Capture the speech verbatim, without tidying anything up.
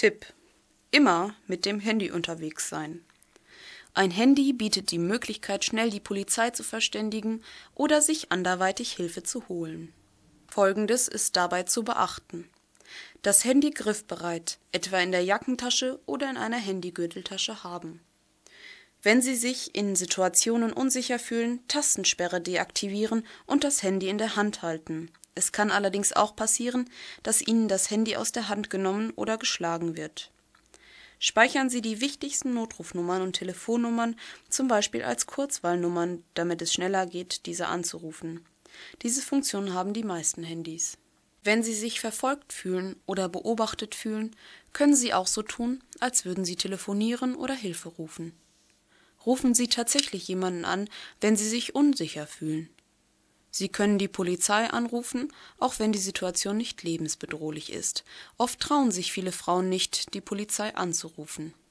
Tipp: Immer mit dem Handy unterwegs sein. Ein Handy bietet die Möglichkeit, schnell die Polizei zu verständigen oder sich anderweitig Hilfe zu holen. Folgendes ist dabei zu beachten: Das Handy griffbereit, etwa in der Jackentasche oder in einer Handygürteltasche haben. Wenn Sie sich in Situationen unsicher fühlen, Tastensperre deaktivieren und das Handy in der Hand halten. Es kann allerdings auch passieren, dass Ihnen das Handy aus der Hand genommen oder geschlagen wird. Speichern Sie die wichtigsten Notrufnummern und Telefonnummern, zum Beispiel als Kurzwahlnummern, damit es schneller geht, diese anzurufen. Diese Funktion haben die meisten Handys. Wenn Sie sich verfolgt fühlen oder beobachtet fühlen, können Sie auch so tun, als würden Sie telefonieren oder Hilfe rufen. Rufen Sie tatsächlich jemanden an, wenn Sie sich unsicher fühlen. Sie können die Polizei anrufen, auch wenn die Situation nicht lebensbedrohlich ist. Oft trauen sich viele Frauen nicht, die Polizei anzurufen.